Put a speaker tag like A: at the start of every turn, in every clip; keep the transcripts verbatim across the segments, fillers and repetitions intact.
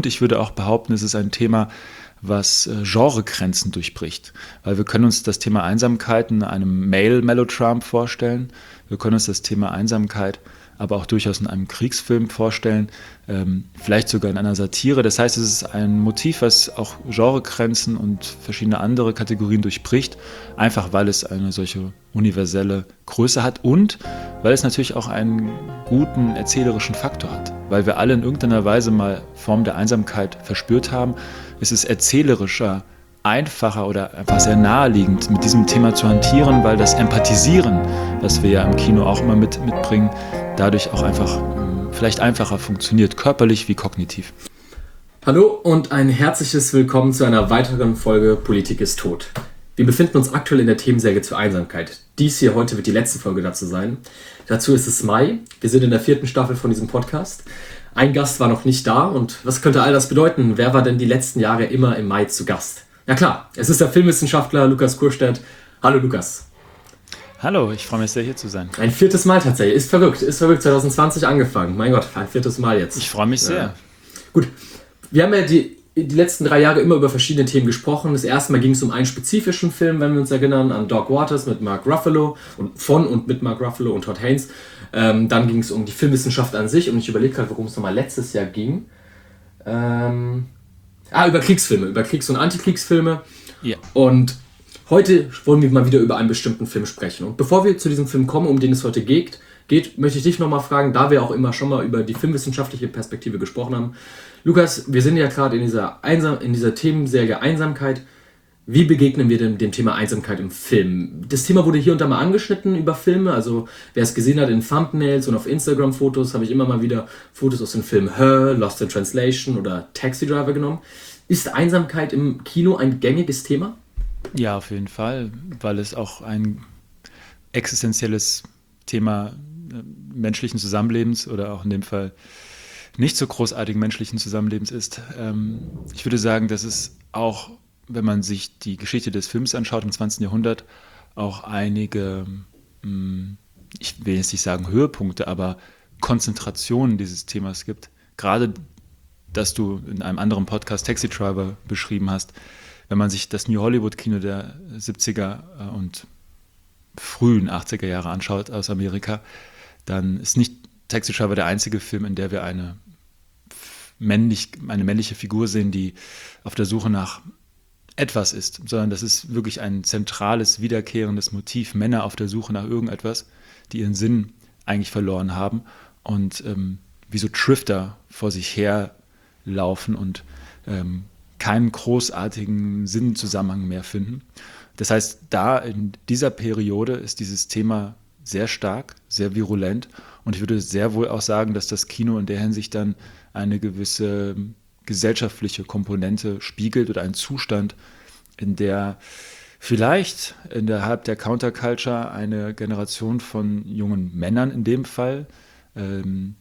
A: Und ich würde auch behaupten, es ist ein Thema, was äh, Genregrenzen durchbricht. Weil wir können uns das Thema Einsamkeit in einem Male-Melodrama vorstellen. Wir können uns das Thema Einsamkeit aber auch durchaus in einem Kriegsfilm vorstellen, ähm, vielleicht sogar in einer Satire. Das heißt, es ist ein Motiv, was auch Genregrenzen und verschiedene andere Kategorien durchbricht, einfach weil es eine solche universelle Größe hat und weil es natürlich auch einen guten erzählerischen Faktor hat. Weil wir alle in irgendeiner Weise mal Form der Einsamkeit verspürt haben, ist es erzählerischer, einfacher oder einfach sehr naheliegend, mit diesem Thema zu hantieren, weil das Empathisieren, was wir ja im Kino auch immer mit, mitbringen, dadurch auch einfach mh, vielleicht einfacher funktioniert, körperlich wie kognitiv.
B: Hallo und ein herzliches Willkommen zu einer weiteren Folge Politik ist tot. Wir befinden uns aktuell in der Themensäge zur Einsamkeit. Dies hier heute wird die letzte Folge dazu sein. Dazu ist es Mai. Wir sind in der vierten Staffel von diesem Podcast. Ein Gast war noch nicht da und was könnte all das bedeuten? Wer war denn die letzten Jahre immer im Mai zu Gast? Ja klar, es ist der Filmwissenschaftler Lukas Kurstedt. Hallo Lukas.
A: Hallo, ich freue mich sehr, hier zu sein.
B: Ein viertes Mal tatsächlich. Ist verrückt. Ist verrückt. zwanzig zwanzig angefangen. Mein Gott, ein viertes Mal jetzt.
A: Ich freue mich sehr.
B: Ja. Gut, wir haben ja die, die letzten drei Jahre immer über verschiedene Themen gesprochen. Das erste Mal ging es um einen spezifischen Film, wenn wir uns erinnern, an Dog Waters mit Mark Ruffalo und von und mit Mark Ruffalo und Todd Haynes. Ähm, dann ging es um die Filmwissenschaft an sich und ich überlege gerade, worum es nochmal letztes Jahr ging. Ähm... Ah, über Kriegsfilme, über Kriegs- und Antikriegsfilme.
A: Ja.
B: Und heute wollen wir mal wieder über einen bestimmten Film sprechen. Und bevor wir zu diesem Film kommen, um den es heute geht, geht möchte ich dich nochmal fragen, da wir auch immer schon mal über die filmwissenschaftliche Perspektive gesprochen haben. Lukas, wir sind ja gerade in dieser, Einsam- in dieser Themenserie Einsamkeit. Wie begegnen wir dem, dem Thema Einsamkeit im Film? Das Thema wurde hier und da mal angeschnitten über Filme. Also wer es gesehen hat in Thumbnails und auf Instagram-Fotos, habe ich immer mal wieder Fotos aus den Filmen Her, Lost in Translation oder Taxi Driver genommen. Ist Einsamkeit im Kino ein gängiges Thema?
A: Ja, auf jeden Fall, weil es auch ein existenzielles Thema menschlichen Zusammenlebens oder auch in dem Fall nicht so großartigen menschlichen Zusammenlebens ist. Ich würde sagen, dass es auch, wenn man sich die Geschichte des Films anschaut im zwanzigsten Jahrhundert, auch einige, ich will jetzt nicht sagen Höhepunkte, aber Konzentrationen dieses Themas gibt. Gerade, dass du in einem anderen Podcast Taxi Driver beschrieben hast, wenn man sich das New Hollywood-Kino der siebziger und frühen achtziger Jahre anschaut aus Amerika, dann ist nicht Taxi Driver der einzige Film, in der wir eine, männlich, eine männliche Figur sehen, die auf der Suche nach etwas ist, sondern das ist wirklich ein zentrales, wiederkehrendes Motiv. Männer auf der Suche nach irgendetwas, die ihren Sinn eigentlich verloren haben und ähm, wie so Drifter vor sich her laufen und ähm, keinen großartigen Sinnzusammenhang mehr finden. Das heißt, da in dieser Periode ist dieses Thema sehr stark, sehr virulent und ich würde sehr wohl auch sagen, dass das Kino in der Hinsicht dann eine gewisse gesellschaftliche Komponente spiegelt oder einen Zustand, in der vielleicht innerhalb der Counterculture eine Generation von jungen Männern in dem Fall ähm,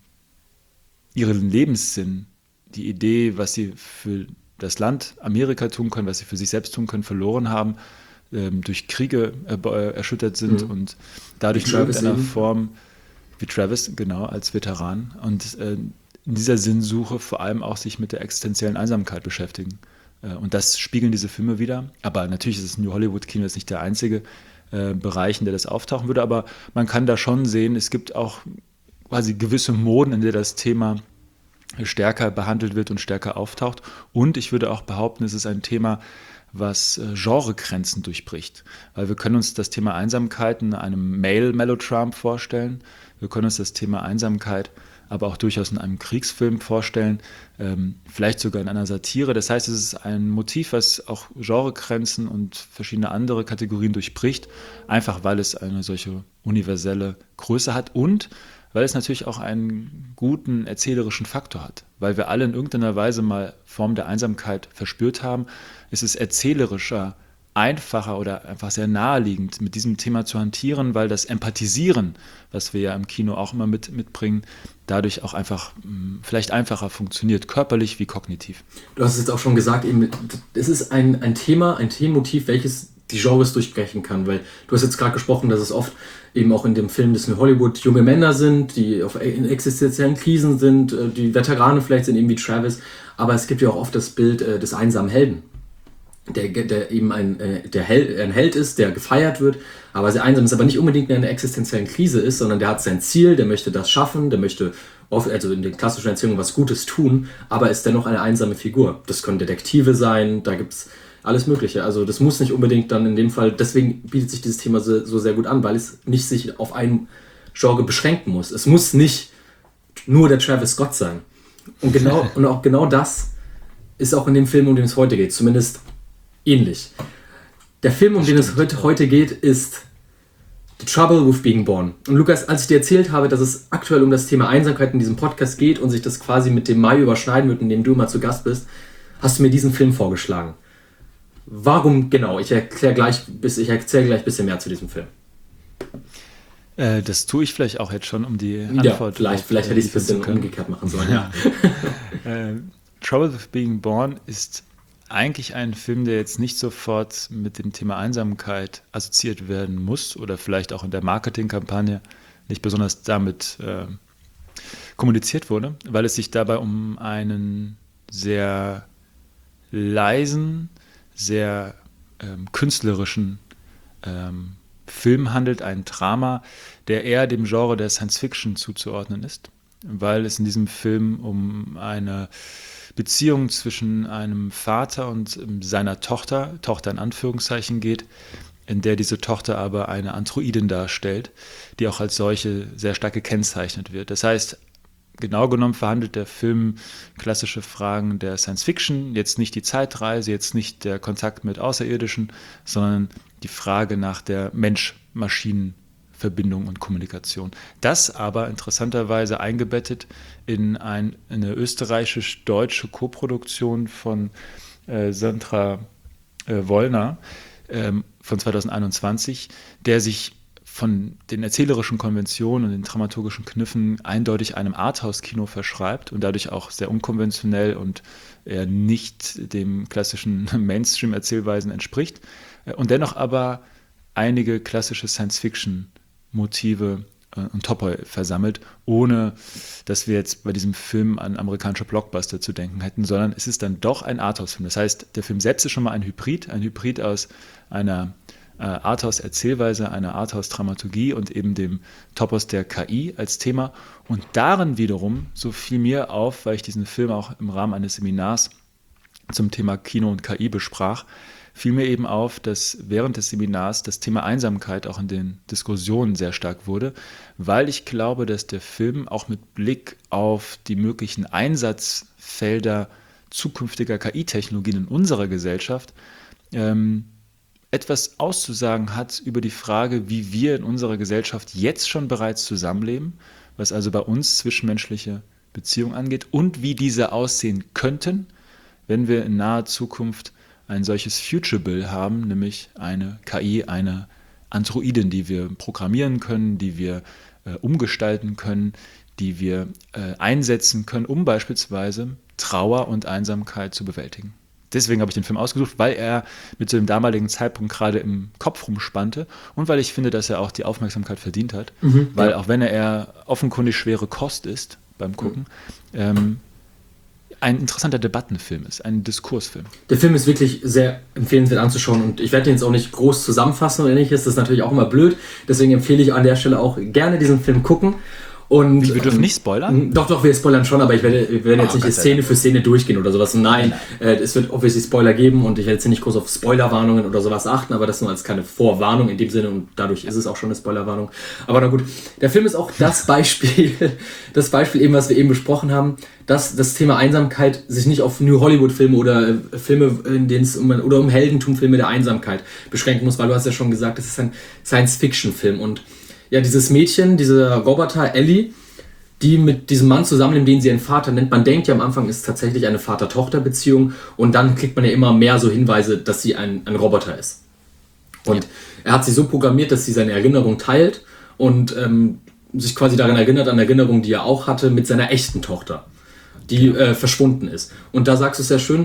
A: ihren Lebenssinn, die Idee, was sie für das Land Amerika tun können, was sie für sich selbst tun können, verloren haben, ähm, durch Kriege äh, erschüttert sind mhm. und dadurch in irgendeiner Form, wie Travis, genau, als Veteran, und äh, in dieser Sinnsuche vor allem auch sich mit der existenziellen Einsamkeit beschäftigen. Äh, und das spiegeln diese Filme wieder. Aber natürlich ist das New Hollywood-Kino jetzt nicht der einzige äh, Bereich, in der das auftauchen würde, aber man kann da schon sehen, es gibt auch quasi gewisse Moden, in der das Thema stärker behandelt wird und stärker auftaucht. Und ich würde auch behaupten, es ist ein Thema, was äh, Genregrenzen durchbricht. Weil wir können uns das Thema Einsamkeit in einem Male-Melodrama vorstellen. Wir können uns das Thema Einsamkeit aber auch durchaus in einem Kriegsfilm vorstellen, ähm, vielleicht sogar in einer Satire. Das heißt, es ist ein Motiv, was auch Genregrenzen und verschiedene andere Kategorien durchbricht, einfach weil es eine solche universelle Größe hat und weil es natürlich auch einen guten erzählerischen Faktor hat. Weil wir alle in irgendeiner Weise mal Form der Einsamkeit verspürt haben, ist es erzählerischer, einfacher oder einfach sehr naheliegend, mit diesem Thema zu hantieren, weil das Empathisieren, was wir ja im Kino auch immer mit, mitbringen, dadurch auch einfach mh, vielleicht einfacher funktioniert, körperlich wie kognitiv.
B: Du hast es jetzt auch schon gesagt, eben, es ist ein, ein Thema, ein Themenmotiv, welches die Genres durchbrechen kann, weil du hast jetzt gerade gesprochen, dass es oft eben auch in dem Film des New Hollywood junge Männer sind, die auf, in existenziellen Krisen sind, die Veteranen vielleicht sind, eben wie Travis, aber es gibt ja auch oft das Bild äh, des einsamen Helden, der, der eben ein, äh, der Held, ein Held ist, der gefeiert wird, aber sehr einsam ist, aber nicht unbedingt in einer existenziellen Krise ist, sondern der hat sein Ziel, der möchte das schaffen, der möchte oft, also in den klassischen Erzählungen was Gutes tun, aber ist dennoch eine einsame Figur. Das können Detektive sein, da gibt es alles Mögliche. Also das muss nicht unbedingt dann in dem Fall, deswegen bietet sich dieses Thema so, so sehr gut an, weil es nicht sich auf ein Genre beschränken muss. Es muss nicht nur der Travis Scott sein. Und genau, und auch genau das ist auch in dem Film, um den es heute geht, zumindest ähnlich. Der Film, um den es heute, heute geht, ist The Trouble with Being Born. Und Lukas, als ich dir erzählt habe, dass es aktuell um das Thema Einsamkeit in diesem Podcast geht und sich das quasi mit dem Mai überschneiden wird, in dem du mal zu Gast bist, hast du mir diesen Film vorgeschlagen. Warum genau? Ich erkläre gleich, ich erkläre gleich ein bisschen mehr zu diesem Film.
A: Äh, das tue ich vielleicht auch jetzt schon, um die Antwort...
B: Ja, vielleicht, vielleicht hätte ich es ein bisschen umgekehrt machen sollen. Ja.
A: äh, Trouble with Being Born ist eigentlich ein Film, der jetzt nicht sofort mit dem Thema Einsamkeit assoziiert werden muss oder vielleicht auch in der Marketingkampagne nicht besonders damit äh, kommuniziert wurde, weil es sich dabei um einen sehr leisen, sehr ähm, künstlerischen ähm, Film handelt, ein Drama, der eher dem Genre der Science-Fiction zuzuordnen ist, weil es in diesem Film um eine Beziehung zwischen einem Vater und seiner Tochter, Tochter in Anführungszeichen geht, in der diese Tochter aber eine Androidin darstellt, die auch als solche sehr stark gekennzeichnet wird. Das heißt, genau genommen verhandelt der Film klassische Fragen der Science-Fiction, jetzt nicht die Zeitreise, jetzt nicht der Kontakt mit Außerirdischen, sondern die Frage nach der Mensch-Maschinen-Verbindung und Kommunikation. Das aber interessanterweise eingebettet in ein, eine österreichisch-deutsche Koproduktion von äh, Sandra äh, Wollner ähm, von zweitausendeinundzwanzig, der sich von den erzählerischen Konventionen und den dramaturgischen Kniffen eindeutig einem Arthouse-Kino verschreibt und dadurch auch sehr unkonventionell und eher nicht dem klassischen Mainstream-Erzählweisen entspricht und dennoch aber einige klassische Science-Fiction-Motive und Topoi versammelt, ohne dass wir jetzt bei diesem Film an amerikanische Blockbuster zu denken hätten, sondern es ist dann doch ein Arthouse-Film. Das heißt, der Film selbst ist schon mal ein Hybrid, ein Hybrid aus einer äh, Arthouse-Erzählweise, einer Arthouse-Dramaturgie und eben dem Topos der K I als Thema. Und darin wiederum, so fiel mir auf, weil ich diesen Film auch im Rahmen eines Seminars zum Thema Kino und K I besprach, fiel mir eben auf, dass während des Seminars das Thema Einsamkeit auch in den Diskussionen sehr stark wurde, weil ich glaube, dass der Film auch mit Blick auf die möglichen Einsatzfelder zukünftiger K I-Technologien in unserer Gesellschaft ähm, etwas auszusagen hat über die Frage, wie wir in unserer Gesellschaft jetzt schon bereits zusammenleben, was also bei uns zwischenmenschliche Beziehungen angeht und wie diese aussehen könnten, wenn wir in naher Zukunft ein solches Future-Bill haben, nämlich eine K I, eine Androidin, die wir programmieren können, die wir äh, umgestalten können, die wir äh, einsetzen können, um beispielsweise Trauer und Einsamkeit zu bewältigen. Deswegen habe ich den Film ausgesucht, weil er mit so dem damaligen Zeitpunkt gerade im Kopf rumspannte und weil ich finde, dass er auch die Aufmerksamkeit verdient hat, mhm, weil ja. auch wenn er eher offenkundig schwere Kost ist beim Gucken, mhm. ähm, ein interessanter Debattenfilm ist, ein Diskursfilm.
B: Der Film ist wirklich sehr empfehlenswert anzuschauen und ich werde den jetzt auch nicht groß zusammenfassen oder ähnliches, das ist natürlich auch immer blöd, deswegen empfehle ich an der Stelle auch gerne diesen Film gucken. Und,
A: wir dürfen ähm, nicht spoilern?
B: Doch, doch, wir spoilern schon, aber ich werde, wir werden jetzt oh, nicht Szene für Szene durchgehen oder sowas. Nein, nein. Äh, es wird obviously Spoiler geben und ich werde jetzt nicht groß auf Spoilerwarnungen oder sowas achten, aber das nur als keine Vorwarnung in dem Sinne und dadurch ist es auch schon eine Spoilerwarnung. Aber na gut, der Film ist auch das Beispiel, das Beispiel eben, was wir eben besprochen haben, dass das Thema Einsamkeit sich nicht auf New Hollywood-Filme oder äh, Filme, in denen es um, oder um Heldentum-Filme der Einsamkeit beschränken muss, weil du hast ja schon gesagt, es ist ein Science-Fiction-Film und ja, dieses Mädchen, dieser Roboter Ellie, die mit diesem Mann zusammenlebt, den sie ihren Vater nennt. Man denkt ja am Anfang, ist tatsächlich eine Vater-Tochter-Beziehung und dann kriegt man ja immer mehr so Hinweise, dass sie ein, ein Roboter ist. Und ja. er hat sie so programmiert, dass sie seine Erinnerung teilt und ähm, sich quasi daran erinnert, an Erinnerungen, die er auch hatte, mit seiner echten Tochter, die äh, verschwunden ist. Und da sagst du es sehr schön,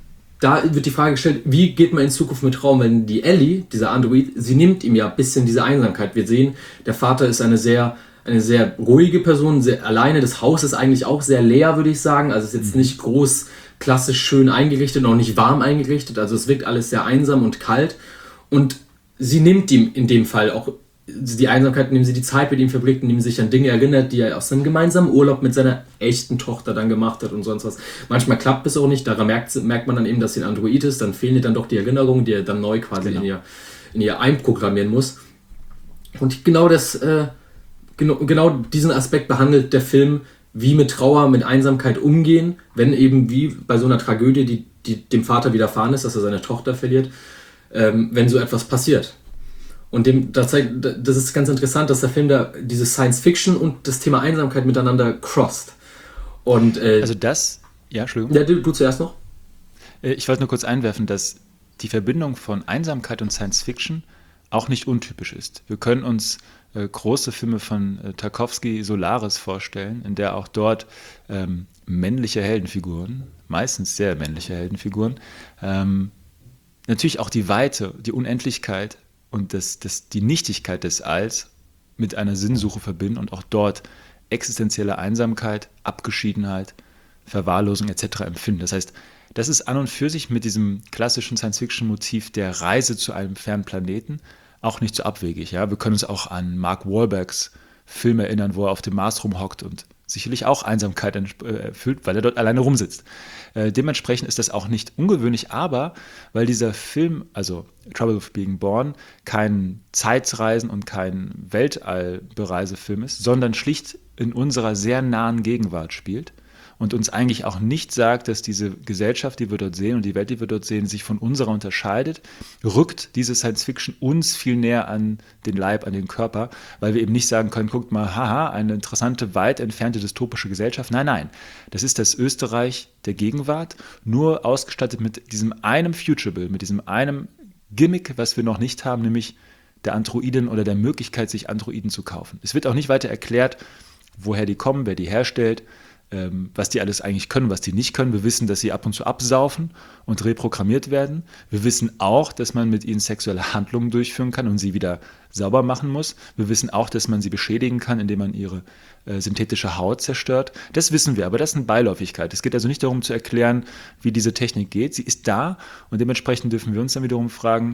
B: da wird die Frage gestellt, wie geht man in Zukunft mit Raum, wenn die Ellie, dieser Android, sie nimmt ihm ja ein bisschen diese Einsamkeit. Wir sehen, der Vater ist eine sehr, eine sehr ruhige Person, sehr alleine. Das Haus ist eigentlich auch sehr leer, würde ich sagen. Also es ist jetzt nicht groß klassisch schön eingerichtet, noch nicht warm eingerichtet, also es wirkt alles sehr einsam und kalt und sie nimmt ihm in dem Fall auch die Einsamkeit, indem sie die Zeit mit ihm verbringt, indem sie sich an Dinge erinnert, die er aus seinem gemeinsamen Urlaub mit seiner echten Tochter dann gemacht hat und sonst was. Manchmal klappt es auch nicht, daran merkt, merkt man dann eben, dass sie ein Android ist, dann fehlen ihr dann doch die Erinnerungen, die er dann neu quasi genau. in, ihr, in ihr einprogrammieren muss. Und genau das, äh, genau, genau diesen Aspekt behandelt der Film, wie mit Trauer, mit Einsamkeit umgehen, wenn eben wie bei so einer Tragödie, die, die dem Vater widerfahren ist, dass er seine Tochter verliert, ähm, wenn so etwas passiert. Und dem, das, zeigt, das ist ganz interessant, dass der Film da diese Science-Fiction und das Thema Einsamkeit miteinander crosst. Und, äh,
A: also das, ja, Entschuldigung.
B: Ja, du, du zuerst noch?
A: Ich wollte nur kurz einwerfen, dass die Verbindung von Einsamkeit und Science-Fiction auch nicht untypisch ist. Wir können uns äh, große Filme von äh, Tarkovsky, Solaris vorstellen, in der auch dort ähm, männliche Heldenfiguren, meistens sehr männliche Heldenfiguren, ähm, natürlich auch die Weite, die Unendlichkeit und das, das, die Nichtigkeit des Alls mit einer Sinnsuche verbinden und auch dort existenzielle Einsamkeit, Abgeschiedenheit, Verwahrlosung et cetera empfinden. Das heißt, das ist an und für sich mit diesem klassischen Science-Fiction-Motiv der Reise zu einem fernen Planeten auch nicht so abwegig. Ja? Wir können uns auch an Mark Wahlbergs Film erinnern, wo er auf dem Mars rumhockt und sicherlich auch Einsamkeit erfüllt, weil er dort alleine rumsitzt. Äh, dementsprechend ist das auch nicht ungewöhnlich, aber weil dieser Film, also Trouble with Being Born, kein Zeitreisen- und kein Weltallbereisefilm ist, sondern schlicht in unserer sehr nahen Gegenwart spielt und uns eigentlich auch nicht sagt, dass diese Gesellschaft, die wir dort sehen und die Welt, die wir dort sehen, sich von unserer unterscheidet, rückt diese Science-Fiction uns viel näher an den Leib, an den Körper, weil wir eben nicht sagen können, guckt mal, haha, eine interessante, weit entfernte dystopische Gesellschaft. Nein, nein, das ist das Österreich der Gegenwart, nur ausgestattet mit diesem einem Futurable, mit diesem einem Gimmick, was wir noch nicht haben, nämlich der Androiden oder der Möglichkeit, sich Androiden zu kaufen. Es wird auch nicht weiter erklärt, woher die kommen, wer die herstellt, was die alles eigentlich können, was die nicht können. Wir wissen, dass sie ab und zu absaufen und reprogrammiert werden. Wir wissen auch, dass man mit ihnen sexuelle Handlungen durchführen kann und sie wieder sauber machen muss. Wir wissen auch, dass man sie beschädigen kann, indem man ihre äh, synthetische Haut zerstört. Das wissen wir, aber das ist eine Beiläufigkeit. Es geht also nicht darum zu erklären, wie diese Technik geht. Sie ist da und dementsprechend dürfen wir uns dann wiederum fragen,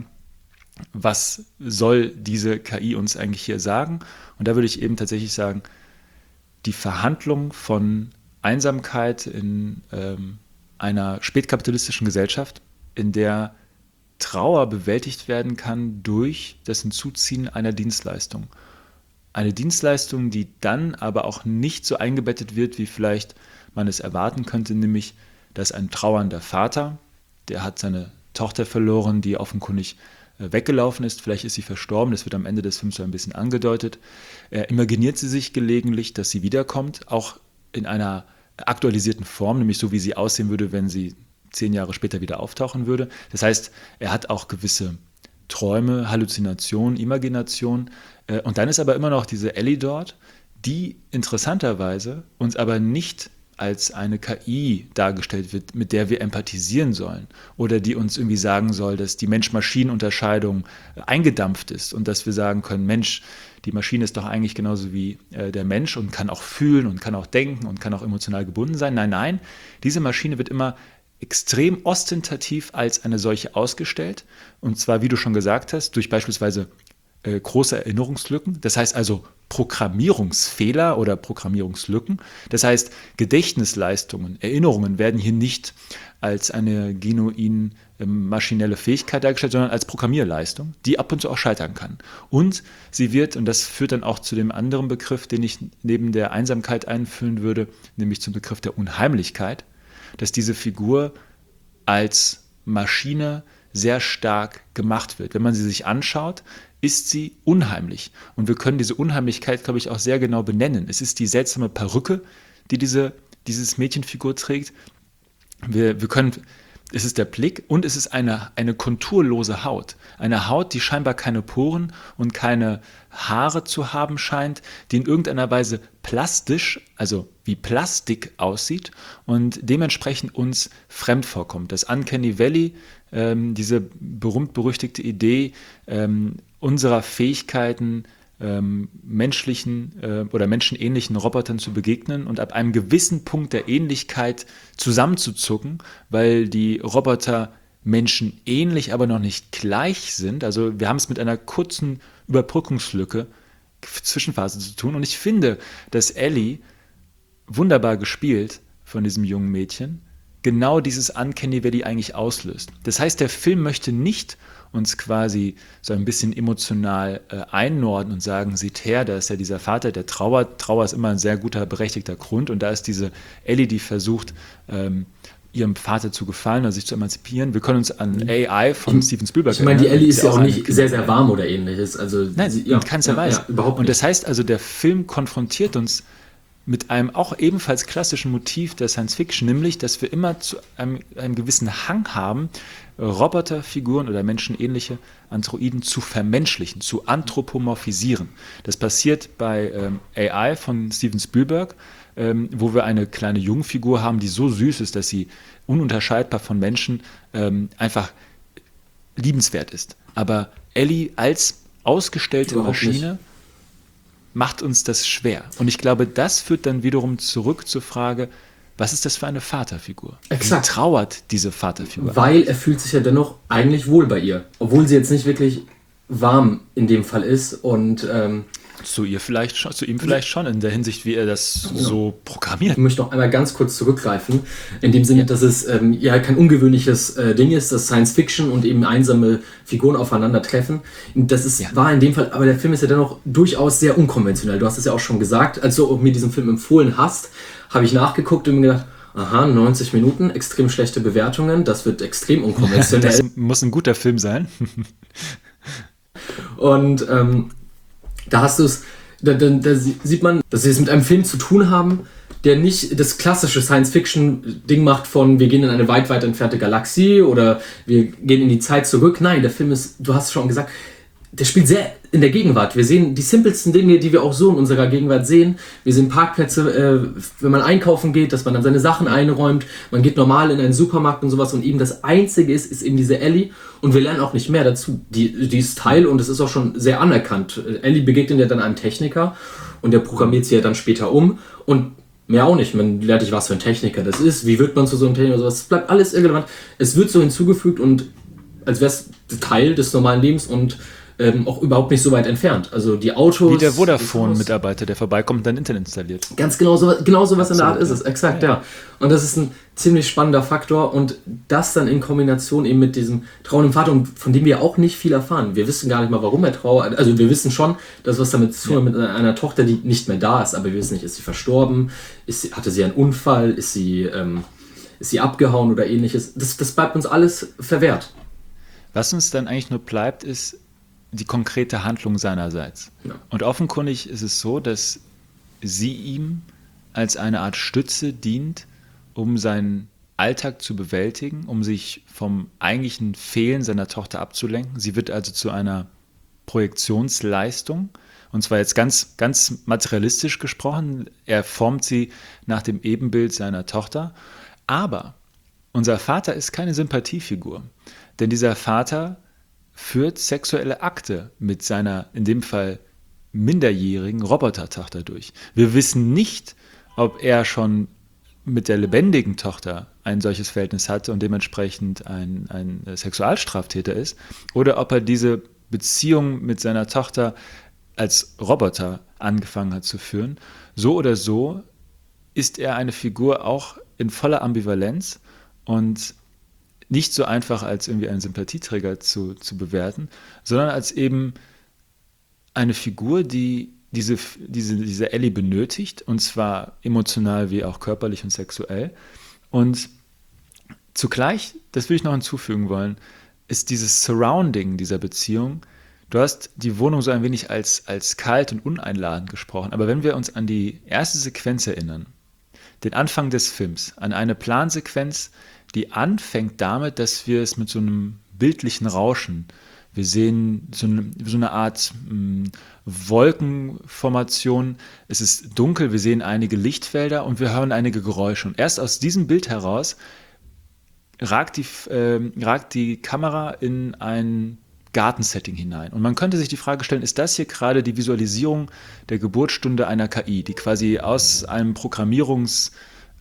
A: was soll diese K I uns eigentlich hier sagen? Und da würde ich eben tatsächlich sagen, die Verhandlung von Einsamkeit in ähm, einer spätkapitalistischen Gesellschaft, in der Trauer bewältigt werden kann durch das Hinzuziehen einer Dienstleistung. Eine Dienstleistung, die dann aber auch nicht so eingebettet wird, wie vielleicht man es erwarten könnte, nämlich, dass ein trauernder Vater, der hat seine Tochter verloren, die offenkundig äh, weggelaufen ist, vielleicht ist sie verstorben, das wird am Ende des Films so ein bisschen angedeutet. Er imaginiert sie sich gelegentlich, dass sie wiederkommt, auch in einer aktualisierten Form, nämlich so, wie sie aussehen würde, wenn sie zehn Jahre später wieder auftauchen würde. Das heißt, er hat auch gewisse Träume, Halluzinationen, Imaginationen. Und dann ist aber immer noch diese Ellie dort, die interessanterweise uns aber nicht als eine K I dargestellt wird, mit der wir empathisieren sollen oder die uns irgendwie sagen soll, dass die Mensch-Maschinen-Unterscheidung eingedampft ist und dass wir sagen können, Mensch, die Maschine ist doch eigentlich genauso wie äh, der Mensch und kann auch fühlen und kann auch denken und kann auch emotional gebunden sein. Nein, nein, diese Maschine wird immer extrem ostentativ als eine solche ausgestellt und zwar, wie du schon gesagt hast, durch beispielsweise äh, große Erinnerungslücken, das heißt also Programmierungsfehler oder Programmierungslücken. Das heißt, Gedächtnisleistungen, Erinnerungen werden hier nicht als eine genuin ähm, maschinelle Fähigkeit dargestellt, sondern als Programmierleistung, die ab und zu auch scheitern kann. Und sie wird, und das führt dann auch zu dem anderen Begriff, den ich neben der Einsamkeit einführen würde, nämlich zum Begriff der Unheimlichkeit, dass diese Figur als Maschine sehr stark gemacht wird. Wenn man sie sich anschaut, ist sie unheimlich. Und wir können diese Unheimlichkeit, glaube ich, auch sehr genau benennen. Es ist die seltsame Perücke, die diese, dieses Mädchenfigur trägt. Wir, wir können, es ist der Blick und es ist eine, eine konturlose Haut. Eine Haut, die scheinbar keine Poren und keine Haare zu haben scheint, die in irgendeiner Weise plastisch, also wie Plastik aussieht und dementsprechend uns fremd vorkommt. Das Uncanny Valley, ähm, diese berühmt-berüchtigte Idee ähm, unserer Fähigkeiten ähm, menschlichen äh, oder menschenähnlichen Robotern zu begegnen und ab einem gewissen Punkt der Ähnlichkeit zusammenzuzucken, weil die Roboter menschenähnlich, aber noch nicht gleich sind. Also wir haben es mit einer kurzen Überbrückungslücke, Zwischenphase zu tun. Und ich finde, dass Ellie, wunderbar gespielt von diesem jungen Mädchen, genau dieses Uncanny Valley eigentlich auslöst. Das heißt, der Film möchte nicht uns quasi so ein bisschen emotional äh, einnorden und sagen, seht her, da ist ja dieser Vater, der trauert. Trauer ist immer ein sehr guter, berechtigter Grund. Und da ist diese Ellie, die versucht, ähm, ihrem Vater zu gefallen oder sich zu emanzipieren. Wir können uns an A I von Steven Spielberg
B: erinnern. Ich meine, die Ellie ist ja auch nicht sehr, sehr
A: Kinder-
B: warm oder ähnliches. Also,
A: Nein,
B: sie,
A: in keinster Weise.
B: Ja, überhaupt
A: Und
B: nicht.
A: das heißt also, der Film konfrontiert uns mit einem auch ebenfalls klassischen Motiv der Science Fiction, nämlich, dass wir immer zu einem, einem gewissen Hang haben, Roboterfiguren oder menschenähnliche Androiden zu vermenschlichen, zu anthropomorphisieren. Das passiert bei ähm, A I von Steven Spielberg, ähm, wo wir eine kleine Jungfigur haben, die so süß ist, dass sie ununterscheidbar von Menschen ähm, einfach liebenswert ist. Aber Ellie als ausgestellte
B: Überhaupt
A: Maschine
B: nicht.
A: macht uns das schwer. Und ich glaube, das führt dann wiederum zurück zur Frage, was ist das für eine Vaterfigur?
B: Exakt.
A: Wie trauert diese Vaterfigur?
B: Weil er fühlt sich ja dennoch eigentlich wohl bei ihr. Obwohl sie jetzt nicht wirklich warm in dem Fall ist. Und ähm,
A: Zu ihr vielleicht schon, zu ihm vielleicht schon, in der Hinsicht, wie er das so programmiert.
B: ich möchte noch einmal ganz kurz zurückgreifen. In dem Sinne, dass es ähm, ja kein ungewöhnliches äh, Ding ist, dass Science Fiction und eben einsame Figuren aufeinandertreffen. Das ist,
A: Ja.
B: war in dem Fall, aber der Film ist ja dennoch durchaus sehr unkonventionell. Du hast es ja auch schon gesagt. Als du mir diesen Film empfohlen hast, habe ich nachgeguckt und mir gedacht, aha, neunzig Minuten, extrem schlechte Bewertungen, das wird extrem unkonventionell.
A: Das muss ein guter Film sein.
B: Und ähm, da hast du es, da, da, da sieht man, dass sie es mit einem Film zu tun haben, der nicht das klassische Science-Fiction-Ding macht von wir gehen in eine weit, weit entfernte Galaxie oder wir gehen in die Zeit zurück. Nein, der Film ist, du hast schon gesagt, der spielt sehr in der Gegenwart. Wir sehen die simpelsten Dinge, die wir auch so in unserer Gegenwart sehen. Wir sehen Parkplätze, äh, wenn man einkaufen geht, dass man dann seine Sachen einräumt. Man geht normal in einen Supermarkt und sowas und eben das Einzige ist, ist eben diese Ellie und wir lernen auch nicht mehr dazu. Die, die ist Teil und es ist auch schon sehr anerkannt. Ellie begegnet ja dann einem Techniker und der programmiert sie ja dann später um und mehr auch nicht. Man lernt nicht, was für ein Techniker das ist, wie wird man zu so einem Techniker oder sowas. Es bleibt alles irrelevant. Es wird so hinzugefügt und als wäre es Teil des normalen Lebens und Ähm, auch überhaupt nicht so weit entfernt. Also die Autos...
A: Wie der Vodafone-Mitarbeiter, der vorbeikommt und dann Internet installiert.
B: Ganz genau so, genau so was in der Art ist
A: Absolut,
B: es, exakt, ja.
A: ja.
B: Und das ist ein ziemlich spannender Faktor und das dann in Kombination eben mit diesem trauernden Vater, von dem wir auch nicht viel erfahren. Wir wissen gar nicht mal, warum er trauert. Also wir wissen schon, dass was damit zu tun hat mit einer Tochter, die nicht mehr da ist, aber wir wissen nicht, ist sie verstorben, ist sie, hatte sie einen Unfall, ist sie, ähm, ist sie abgehauen oder ähnliches. Das, das bleibt uns alles verwehrt.
A: Was uns dann eigentlich nur bleibt, ist die konkrete Handlung seinerseits.
B: Ja.
A: Und offenkundig ist es so, dass sie ihm als eine Art Stütze dient, um seinen Alltag zu bewältigen, um sich vom eigentlichen Fehlen seiner Tochter abzulenken. Sie wird also zu einer Projektionsleistung, und zwar jetzt ganz, ganz materialistisch gesprochen. Er formt sie nach dem Ebenbild seiner Tochter. Aber unser Vater ist keine Sympathiefigur, denn dieser Vater führt sexuelle Akte mit seiner, in dem Fall minderjährigen Robotertochter durch. Wir wissen nicht, ob er schon mit der lebendigen Tochter ein solches Verhältnis hatte und dementsprechend ein, ein Sexualstraftäter ist, oder ob er diese Beziehung mit seiner Tochter als Roboter angefangen hat zu führen. So oder so ist er eine Figur auch in voller Ambivalenz und nicht so einfach als irgendwie einen Sympathieträger zu, zu bewerten, sondern als eben eine Figur, die diese, diese, diese Ellie benötigt, und zwar emotional wie auch körperlich und sexuell. Und zugleich, das will ich noch hinzufügen wollen, ist dieses Surrounding dieser Beziehung. Du hast die Wohnung so ein wenig als, als kalt und uneinladend gesprochen, aber wenn wir uns an die erste Sequenz erinnern, den Anfang des Films, an eine Plansequenz, die anfängt damit, dass wir es mit so einem bildlichen Rauschen, wir sehen so eine, so eine Art mh, Wolkenformation, es ist dunkel, wir sehen einige Lichtfelder und wir hören einige Geräusche. Und erst aus diesem Bild heraus ragt die, äh, ragt die Kamera in ein Gartensetting hinein. Und man könnte sich die Frage stellen, ist das hier gerade die Visualisierung der Geburtsstunde einer K I, die quasi aus einem Programmierungs-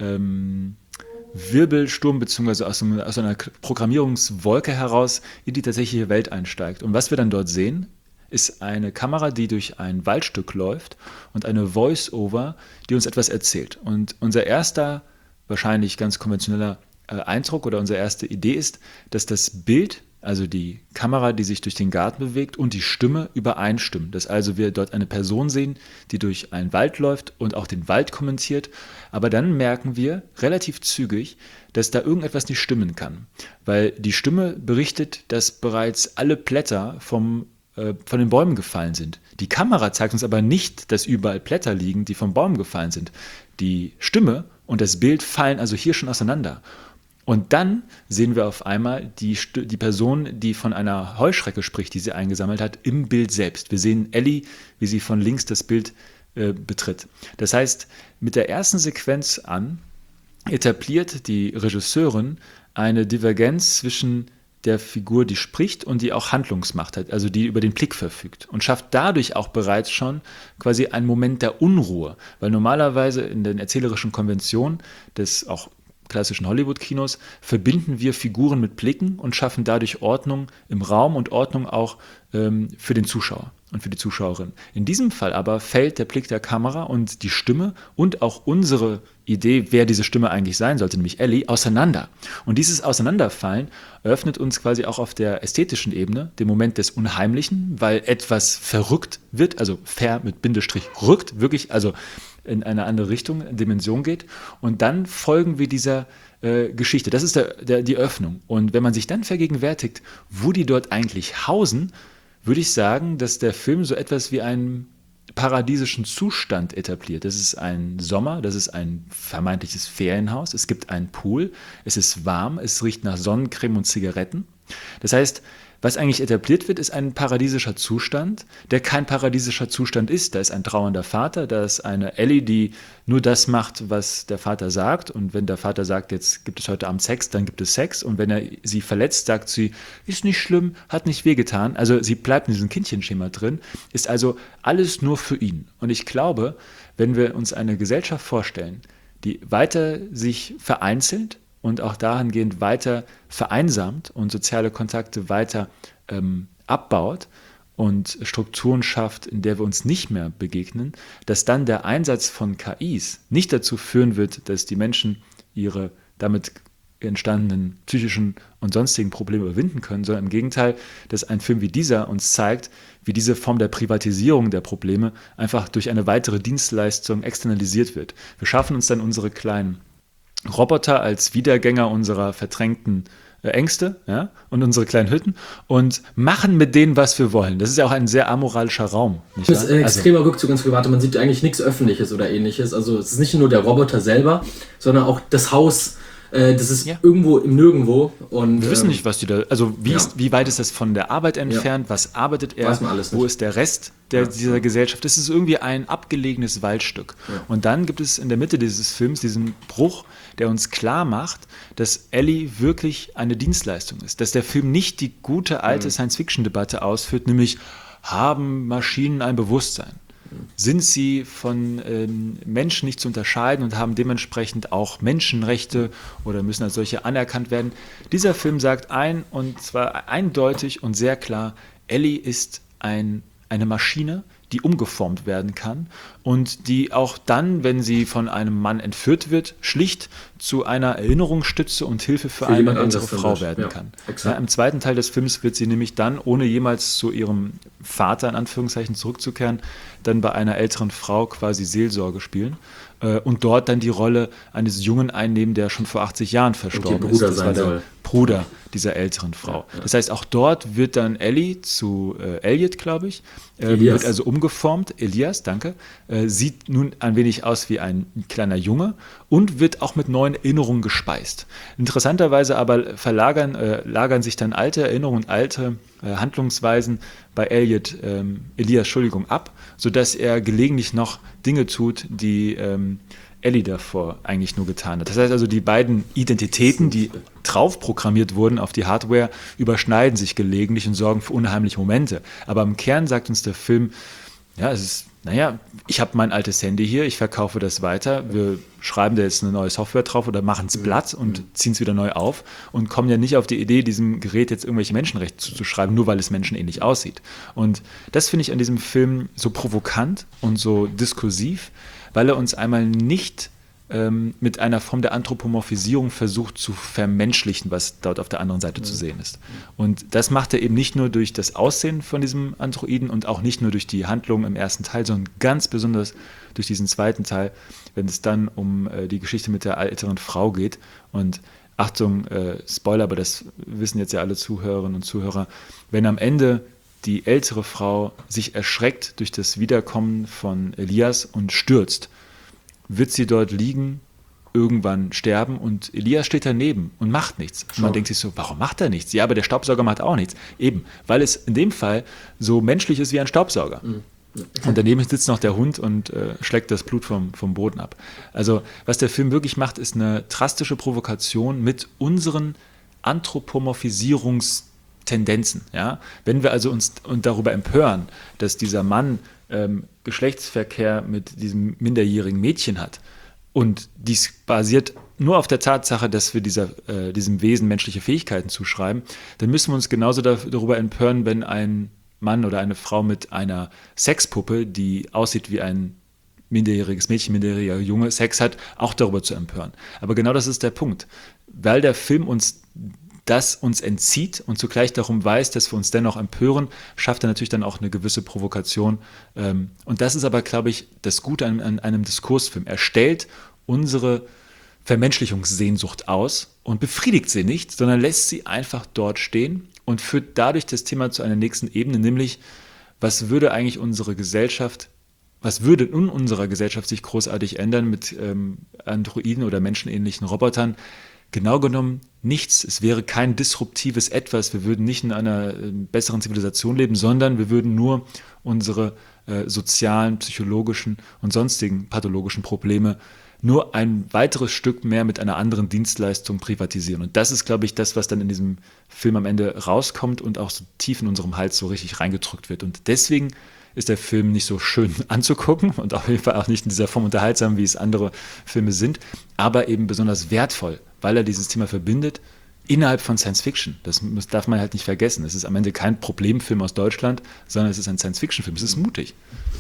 A: ähm, Wirbelsturm beziehungsweise aus, einem, aus einer Programmierungswolke heraus in die tatsächliche Welt einsteigt. Und was wir dann dort sehen, ist eine Kamera, die durch ein Waldstück läuft und eine Voice-Over, die uns etwas erzählt. Und unser erster, wahrscheinlich ganz konventioneller äh, Eindruck oder unsere erste Idee ist, dass das Bild, also die Kamera, die sich durch den Garten bewegt, und die Stimme übereinstimmen. Dass also wir dort eine Person sehen, die durch einen Wald läuft und auch den Wald kommentiert. Aber dann merken wir relativ zügig, dass da irgendetwas nicht stimmen kann. Weil die Stimme berichtet, dass bereits alle Blätter vom, äh, von den Bäumen gefallen sind. Die Kamera zeigt uns aber nicht, dass überall Blätter liegen, die vom Baum gefallen sind. Die Stimme und das Bild fallen also hier schon auseinander. Und dann sehen wir auf einmal die, die Person, die von einer Heuschrecke spricht, die sie eingesammelt hat, im Bild selbst. Wir sehen Ellie, wie sie von links das Bild äh, betritt. Das heißt, mit der ersten Sequenz an etabliert die Regisseurin eine Divergenz zwischen der Figur, die spricht und die auch Handlungsmacht hat, also die über den Blick verfügt und schafft dadurch auch bereits schon quasi einen Moment der Unruhe, weil normalerweise in den erzählerischen Konventionen des auch klassischen Hollywood-Kinos verbinden wir Figuren mit Blicken und schaffen dadurch Ordnung im Raum und Ordnung auch ähm, für den Zuschauer und für die Zuschauerin. In diesem Fall aber fällt der Blick der Kamera und die Stimme und auch unsere Idee, wer diese Stimme eigentlich sein sollte, nämlich Ellie, auseinander. Und dieses Auseinanderfallen eröffnet uns quasi auch auf der ästhetischen Ebene den Moment des Unheimlichen, weil etwas verrückt wird, also ver mit Bindestrich rückt, wirklich also in eine andere Richtung, Dimension geht. Und dann folgen wir dieser äh, Geschichte. Das ist der, der, die Öffnung. Und wenn man sich dann vergegenwärtigt, wo die dort eigentlich hausen, würde ich sagen, dass der Film so etwas wie einen paradiesischen Zustand etabliert. Das ist ein Sommer, das ist ein vermeintliches Ferienhaus, es gibt einen Pool, es ist warm, es riecht nach Sonnencreme und Zigaretten. Das heißt, was eigentlich etabliert wird, ist ein paradiesischer Zustand, der kein paradiesischer Zustand ist. Da ist ein trauernder Vater, da ist eine Ellie, die nur das macht, was der Vater sagt. Und wenn der Vater sagt, jetzt gibt es heute Abend Sex, dann gibt es Sex. Und wenn er sie verletzt, sagt sie, ist nicht schlimm, hat nicht wehgetan. Also sie bleibt in diesem Kindchenschema drin, ist also alles nur für ihn. Und ich glaube, wenn wir uns eine Gesellschaft vorstellen, die weiter sich vereinzelt, und auch dahingehend weiter vereinsamt und soziale Kontakte weiter ähm, abbaut und Strukturen schafft, in der wir uns nicht mehr begegnen, dass dann der Einsatz von K Is nicht dazu führen wird, dass die Menschen ihre damit entstandenen psychischen und sonstigen Probleme überwinden können, sondern im Gegenteil, dass ein Film wie dieser uns zeigt, wie diese Form der Privatisierung der Probleme einfach durch eine weitere Dienstleistung externalisiert wird. Wir schaffen uns dann unsere kleinen Roboter als Wiedergänger unserer verdrängten äh, Ängste, ja, und unsere kleinen Hütten und machen mit denen, was wir wollen. Das ist ja auch ein sehr amoralischer Raum. Nicht
B: das ist ein extremer also, Rückzug ins Private. Man sieht eigentlich nichts Öffentliches oder Ähnliches. Also es ist nicht nur der Roboter selber, sondern auch das Haus. Äh, das ist ja irgendwo im Nirgendwo. Und,
A: wir wissen
B: ähm,
A: nicht, was die da. Also wie, ja. ist, wie weit ist das von der Arbeit entfernt? Ja. Was arbeitet er?
B: Weiß man alles nicht.
A: Wo ist der Rest der, ja. dieser Gesellschaft? Das ist irgendwie ein abgelegenes Waldstück. Ja. Und dann gibt es in der Mitte dieses Films diesen Bruch, der uns klar macht, dass Ellie wirklich eine Dienstleistung ist. Dass der Film nicht die gute alte mhm. Science-Fiction-Debatte ausführt, nämlich haben Maschinen ein Bewusstsein? Sind sie von ähm, Menschen nicht zu unterscheiden und haben dementsprechend auch Menschenrechte oder müssen als solche anerkannt werden? Dieser Film sagt ein, und zwar eindeutig und sehr klar, Ellie ist ein, eine Maschine, die umgeformt werden kann und die auch dann, wenn sie von einem Mann entführt wird, schlicht zu einer Erinnerungsstütze und Hilfe für, für eine ältere Frau werden ja, kann. Ja, im zweiten Teil des Films wird sie nämlich dann, ohne jemals zu ihrem Vater in Anführungszeichen zurückzukehren, dann bei einer älteren Frau quasi Seelsorge spielen äh, und dort dann die Rolle eines Jungen einnehmen, der schon vor achtzig Jahren verstorben ist. Das war der soll. Bruder dieser älteren Frau. Ja, ja. Das heißt, auch dort wird dann Ellie zu äh, Elliot, glaube ich, äh, wird also umgeformt. Elias, danke. Äh, sieht nun ein wenig aus wie ein kleiner Junge und wird auch mit neuen Erinnerungen gespeist. Interessanterweise aber verlagern, äh, lagern sich dann alte Erinnerungen und alte äh, Handlungsweisen bei Elliot, ähm, Elias, Entschuldigung, ab, sodass er gelegentlich noch Dinge tut, die ähm, Ellie davor eigentlich nur getan hat. Das heißt also, die beiden Identitäten, die drauf programmiert wurden auf die Hardware, überschneiden sich gelegentlich und sorgen für unheimliche Momente. Aber im Kern sagt uns der Film, ja, es ist, naja, ich habe mein altes Handy hier, ich verkaufe das weiter, wir schreiben da jetzt eine neue Software drauf oder machen es platt und ziehen es wieder neu auf und kommen ja nicht auf die Idee, diesem Gerät jetzt irgendwelche Menschenrechte zuzuschreiben, nur weil es menschenähnlich aussieht. Und das finde ich an diesem Film so provokant und so diskursiv, weil er uns einmal nicht ähm, mit einer Form der Anthropomorphisierung versucht zu vermenschlichen, was dort auf der anderen Seite mhm. zu sehen ist. Und das macht er eben nicht nur durch das Aussehen von diesem Androiden und auch nicht nur durch die Handlung im ersten Teil, sondern ganz besonders durch diesen zweiten Teil, wenn es dann um äh, die Geschichte mit der älteren Frau geht. Und Achtung, äh, Spoiler, aber das wissen jetzt ja alle Zuhörerinnen und Zuhörer, wenn am Ende die ältere Frau sich erschreckt durch das Wiederkommen von Elias und stürzt, wird sie dort liegen, irgendwann sterben und Elias steht daneben und macht nichts. Und man denkt sich so, warum macht er nichts? Ja, aber der Staubsauger macht auch nichts. Eben, weil es in dem Fall so menschlich ist wie ein Staubsauger. Mhm. Und daneben sitzt noch der Hund und äh, schlägt das Blut vom, vom Boden ab. Also was der Film wirklich macht, ist eine drastische Provokation mit unseren Anthropomorphisierungstendenzen. Ja? Wenn wir also uns und darüber empören, dass dieser Mann ähm, Geschlechtsverkehr mit diesem minderjährigen Mädchen hat und dies basiert nur auf der Tatsache, dass wir dieser, äh, diesem Wesen menschliche Fähigkeiten zuschreiben, dann müssen wir uns genauso da, darüber empören, wenn ein Mann oder eine Frau mit einer Sexpuppe, die aussieht wie ein minderjähriges Mädchen, minderjähriger Junge, Sex hat, auch darüber zu empören. Aber genau das ist der Punkt. Weil der Film uns das uns entzieht und zugleich darum weiß, dass wir uns dennoch empören, schafft er natürlich dann auch eine gewisse Provokation. Und das ist aber, glaube ich, das Gute an, an einem Diskursfilm. Er stellt unsere Vermenschlichungssehnsucht aus und befriedigt sie nicht, sondern lässt sie einfach dort stehen und führt dadurch das Thema zu einer nächsten Ebene, nämlich, was würde eigentlich unsere Gesellschaft, was würde in unserer Gesellschaft sich großartig ändern mit ähm, Androiden oder menschenähnlichen Robotern? Genau genommen nichts. Es wäre kein disruptives Etwas. Wir würden nicht in einer äh, besseren Zivilisation leben, sondern wir würden nur unsere äh, sozialen, psychologischen und sonstigen pathologischen Probleme nur ein weiteres Stück mehr mit einer anderen Dienstleistung privatisieren. Und das ist, glaube ich, das, was dann in diesem Film am Ende rauskommt und auch so tief in unserem Hals so richtig reingedrückt wird. Und deswegen ist der Film nicht so schön anzugucken und auf jeden Fall auch nicht in dieser Form unterhaltsam, wie es andere Filme sind, aber eben besonders wertvoll, weil er dieses Thema verbindet innerhalb von Science Fiction. Das darf man halt nicht vergessen. Es ist am Ende kein Problemfilm aus Deutschland, sondern es ist ein Science-Fiction-Film. Es ist mutig.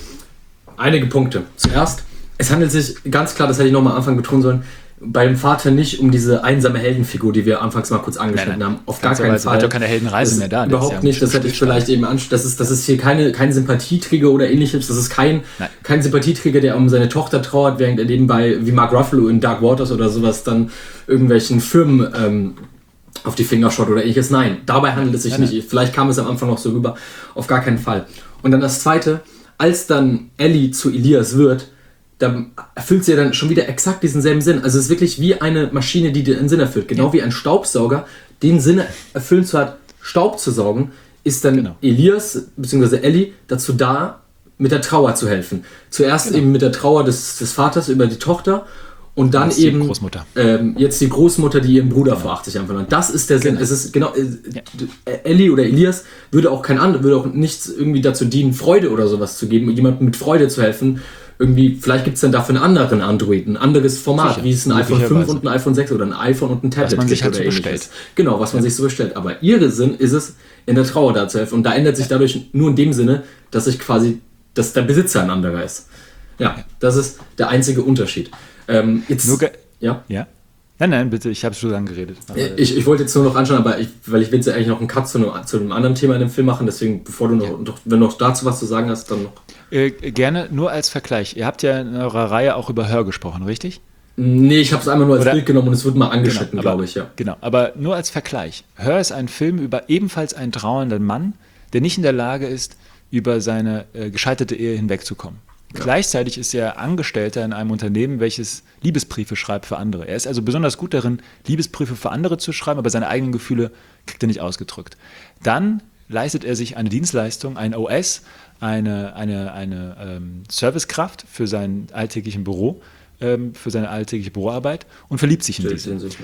B: Einige Punkte. Zuerst, es handelt sich ganz klar, das hätte ich noch mal am Anfang betonen sollen, beim Vater nicht um diese einsame Heldenfigur, die wir anfangs mal kurz angeschnitten nein, nein. haben. Auf gar keinen Fall.
A: Es hat doch keine Heldenreise
B: das
A: mehr da.
B: Überhaupt ja nicht. Das hätte ich vielleicht eben ansch- das ist, das ist hier keine, kein Sympathieträger oder ähnliches. Das ist kein, kein Sympathieträger, der um seine Tochter trauert, während er nebenbei, wie Mark Ruffalo in Dark Waters oder sowas, dann irgendwelchen Firmen ähm, auf die Finger schaut oder ähnliches. Nein, dabei handelt es sich ja, nicht. Nein. Vielleicht kam es am Anfang noch so rüber. Auf gar keinen Fall. Und dann das Zweite, als dann Ellie zu Elias wird, da erfüllt sie ja dann schon wieder exakt diesen selben Sinn. Also es ist wirklich wie eine Maschine, die den Sinn erfüllt. Genau ja. wie ein Staubsauger den Sinn erfüllen zu hat, Staub zu saugen, ist dann genau. Elias bzw. Ellie dazu da, mit der Trauer zu helfen. Zuerst genau. eben mit der Trauer des, des Vaters über die Tochter und dann jetzt eben die Großmutter. Ähm, jetzt die Großmutter, die ihren Bruder genau. vor achtzig Jahren verloren hat. Das ist der Sinn. Genau. Es ist genau, äh, ja. Ellie oder Elias würde auch kein anderer, würde auch nichts irgendwie dazu dienen, Freude oder sowas zu geben, jemandem mit Freude zu helfen. Irgendwie, vielleicht gibt es dann dafür einen anderen Android, ein anderes Format, sicher, wie es ein iPhone fünf und ein iPhone sechs oder ein iPhone und ein Tablet
A: was man
B: gibt
A: sich halt
B: oder
A: so bestellt.
B: Genau, was man ja. sich so bestellt. Aber ihre Sinn ist es, in der Trauer da zu helfen. Und da ändert sich dadurch nur in dem Sinne, dass sich quasi, dass der Besitzer ein anderer ist. Ja, ja. Das ist der einzige Unterschied. Ähm, jetzt,
A: nur ge-
B: ja?
A: ja. Nein, nein, bitte, ich habe schon lange geredet.
B: Ich, ich wollte jetzt nur noch anschauen, aber ich, weil ich will jetzt eigentlich noch einen Cut zu einem, zu einem anderen Thema in dem Film machen, deswegen, bevor du noch, ja. noch, wenn du noch dazu was zu sagen hast, dann noch.
A: Äh, gerne, nur als Vergleich. Ihr habt ja in eurer Reihe auch über Hör gesprochen, richtig?
B: Nee, ich habe es einmal nur als
A: Oder,
B: Bild genommen und es wird mal angeschnitten,
A: genau,
B: glaube ich, ja.
A: Genau, aber nur als Vergleich. Hör ist ein Film über ebenfalls einen trauernden Mann, der nicht in der Lage ist, über seine äh, gescheiterte Ehe hinwegzukommen. Ja. Gleichzeitig ist er Angestellter in einem Unternehmen, welches Liebesbriefe schreibt für andere. Er ist also besonders gut darin, Liebesbriefe für andere zu schreiben, aber seine eigenen Gefühle kriegt er nicht ausgedrückt. Dann leistet er sich eine Dienstleistung, ein O S, eine, eine, eine ähm, Servicekraft für sein alltäglichen Büro, ähm, für seine alltägliche Büroarbeit und verliebt sich in
B: Stellt
A: diese.
B: den sich, ja.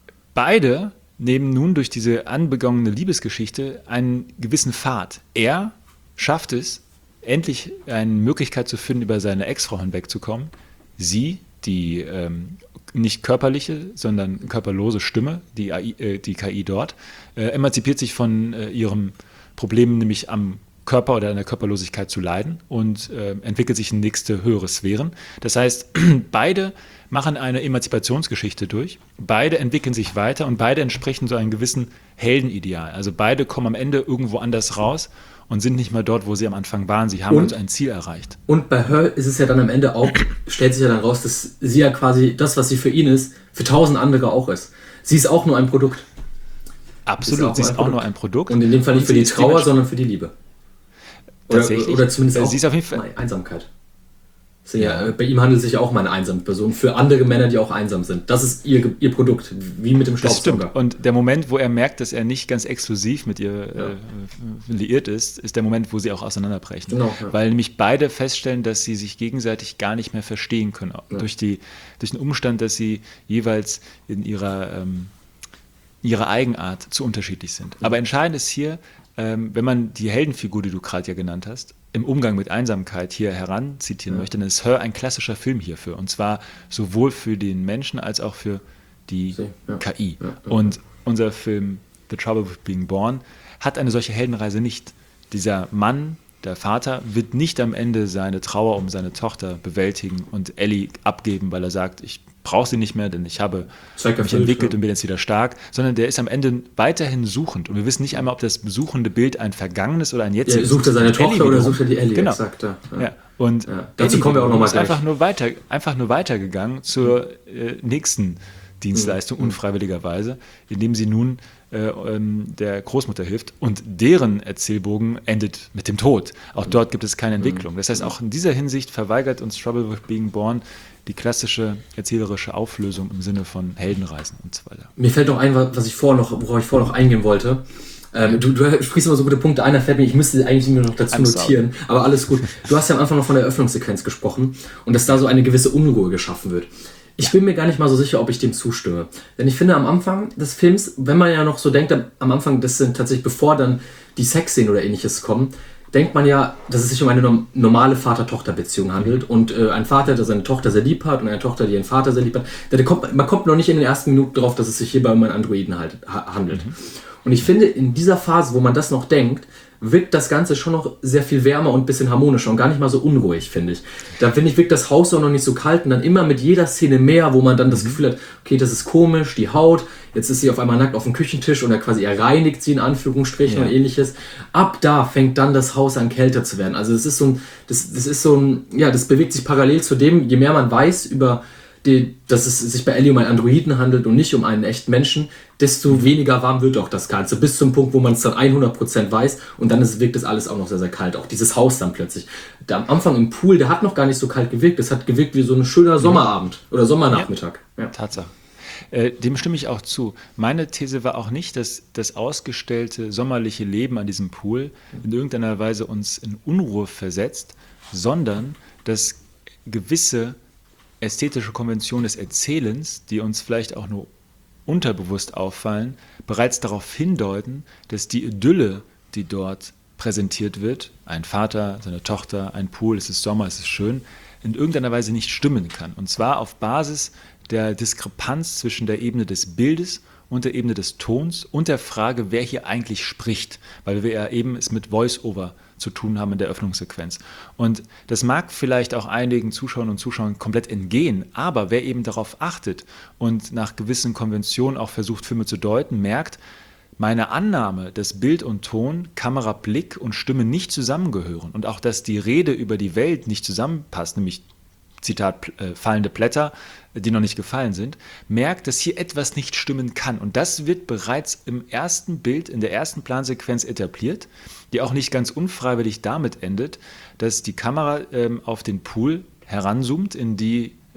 A: Beide nehmen nun durch diese anbegonnene Liebesgeschichte einen gewissen Pfad. Er schafft es, endlich eine Möglichkeit zu finden, über seine Ex-Frau hinwegzukommen. Sie, die ähm, nicht körperliche, sondern körperlose Stimme, die, A I, äh, die K I dort, äh, emanzipiert sich von äh, ihrem Problem, nämlich am Körper oder an der Körperlosigkeit zu leiden und äh, entwickelt sich in nächste höhere Sphären. Das heißt, beide machen eine Emanzipationsgeschichte durch, beide entwickeln sich weiter und beide entsprechen so einem gewissen Heldenideal. Also beide kommen am Ende irgendwo anders raus und sind nicht mehr dort, wo sie am Anfang waren. Sie haben
B: Und-
A: also ein Ziel erreicht.
B: Und bei Her ist es ja dann am Ende auch, stellt sich ja dann raus, dass sie ja quasi das, was sie für ihn ist, für tausend andere auch ist. Sie ist auch nur ein Produkt.
A: Absolut, sie
B: nur
A: ist
B: ein
A: auch
B: Produkt.
A: nur ein Produkt.
B: Und in dem Fall nicht
A: Und
B: für
A: sie
B: die
A: ist
B: Trauer,
A: dementsprechend-
B: sondern für die Liebe. Oder,
A: Tatsächlich.
B: oder zumindest auch
A: Sie ist auf jeden Fall-
B: Einsamkeit. Das ist ja,
A: Ja.
B: bei ihm handelt es sich ja auch um eine einsame Person. Für andere Männer, die auch einsam sind. Das ist ihr, ihr Produkt. Wie mit dem
A: Das stimmt.
B: Staubsauger.
A: Und der Moment, wo er merkt, dass er nicht ganz exklusiv mit ihr
B: Ja.
A: äh, liiert ist, ist der Moment, wo sie auch auseinanderbrechen.
B: Genau, ja.
A: Weil nämlich beide feststellen, dass sie sich gegenseitig gar nicht mehr verstehen können.
B: Ja.
A: Durch, die, durch den Umstand, dass sie jeweils in ihrer, ähm, ihrer Eigenart zu unterschiedlich sind. Aber entscheidend ist hier, ähm, wenn man die Heldenfigur, die du gerade ja genannt hast, im Umgang mit Einsamkeit hier heranzitieren
B: Ja.
A: möchte, dann ist Her ein klassischer Film hierfür. Und zwar sowohl für den Menschen als auch für die
B: Sie, ja.
A: K I.
B: Ja, ja.
A: Und unser Film The Trouble with Being Born hat eine solche Heldenreise nicht. Dieser Mann, der Vater, wird nicht am Ende seine Trauer um seine Tochter bewältigen und Ellie abgeben, weil er sagt, ich brauche sie nicht mehr, denn ich habe
B: Zweck
A: mich
B: erfüllt,
A: entwickelt
B: ja.
A: und bin jetzt wieder stark, sondern der ist am Ende weiterhin suchend. Und wir wissen nicht einmal, ob das suchende Bild ein vergangenes oder ein
B: Ja,
A: jetziges
B: sucht er seine
A: ist. Ellie
B: Tochter oder
A: wiederum-
B: sucht er die Ellie?
A: Genau.
B: Exakt, ja. Ja.
A: Ja. Und
B: Ja. Dazu
A: Ellie
B: kommen wir auch noch mal
A: ist
B: gleich.
A: einfach nur, weiter, einfach nur weitergegangen zur äh, nächsten Dienstleistung, unfreiwilligerweise, indem sie nun äh, ähm, der Großmutter hilft. Und deren Erzählbogen endet mit dem Tod. Auch dort gibt es keine Entwicklung. Das heißt, auch in dieser Hinsicht verweigert uns Trouble with Being Born die klassische erzählerische Auflösung im Sinne von Heldenreisen und so weiter.
B: Mir fällt noch ein, was ich vorher noch, worauf ich vorher noch eingehen wollte. Ähm, du, du sprichst immer so gute Punkte. Einer fällt mir, ich müsste eigentlich nur noch dazu
A: I'm sorry.
B: notieren, aber alles gut. Du hast ja am Anfang noch von der Eröffnungssequenz gesprochen und dass da so eine gewisse Unruhe geschaffen wird. Ich bin mir gar nicht mal so sicher, ob ich dem zustimme. Denn ich finde, am Anfang des Films, wenn man ja noch so denkt, am Anfang, das sind tatsächlich, bevor dann die Sexszenen oder ähnliches kommen, denkt man ja, dass es sich um eine norm- normale Vater-Tochter-Beziehung handelt und äh, ein Vater, der seine Tochter sehr lieb hat und eine Tochter, die ihren Vater sehr lieb hat. Da, da kommt, man kommt noch nicht in den ersten Minuten drauf, dass es sich hierbei um einen Androiden halt, ha- handelt. Und ich finde, in dieser Phase, wo man das noch denkt, wirkt das Ganze schon noch sehr viel wärmer und ein bisschen harmonischer und gar nicht mal so unruhig, finde ich. Da finde ich, wirkt das Haus auch noch nicht so kalt und dann immer mit jeder Szene mehr, wo man dann das Gefühl hat, okay, das ist komisch, die Haut, jetzt ist sie auf einmal nackt auf dem Küchentisch oder quasi er reinigt sie in Anführungsstrichen
A: Ja.
B: und ähnliches. Ab da fängt dann das Haus an kälter zu werden. Also das ist so ein, das, das ist so ein, ja, das bewegt sich parallel zu dem, je mehr man weiß über die, dass es sich bei Ellie um einen Androiden handelt und nicht um einen echten Menschen, desto weniger warm wird auch das Ganze. Bis zum Punkt, wo man es dann hundert Prozent weiß und dann ist, wirkt das alles auch noch sehr, sehr kalt. Auch dieses Haus dann plötzlich. Der, am Anfang im Pool, der hat noch gar nicht so kalt gewirkt. Das hat gewirkt wie so ein schöner Sommerabend oder Sommernachmittag. Ja.
A: Tatsache. Äh, dem stimme ich auch zu. Meine These war auch nicht, dass das ausgestellte sommerliche Leben an diesem Pool in irgendeiner Weise uns in Unruhe versetzt, sondern dass gewisse ästhetische Konventionen des Erzählens, die uns vielleicht auch nur unterbewusst auffallen, bereits darauf hindeuten, dass die Idylle, die dort präsentiert wird, ein Vater, seine Tochter, ein Pool, es ist Sommer, es ist schön, in irgendeiner Weise nicht stimmen kann. Und zwar auf Basis der Diskrepanz zwischen der Ebene des Bildes und der Ebene des Tons und der Frage, wer hier eigentlich spricht, weil wir ja eben es mit Voice-Over zu tun haben in der Öffnungssequenz. Und das mag vielleicht auch einigen Zuschauern und Zuschauern komplett entgehen, aber wer eben darauf achtet und nach gewissen Konventionen auch versucht, Filme zu deuten, merkt, meine Annahme, dass Bild und Ton, Kamera, Blick und Stimme nicht zusammengehören und auch, dass die Rede über die Welt nicht zusammenpasst, nämlich Zitat, äh, fallende Blätter, die noch nicht gefallen sind, merkt, dass hier etwas nicht stimmen kann. Und das wird bereits im ersten Bild, in der ersten Plansequenz etabliert, die auch nicht ganz unfreiwillig damit endet, dass die Kamera ähm, auf den Pool heranzoomt, in die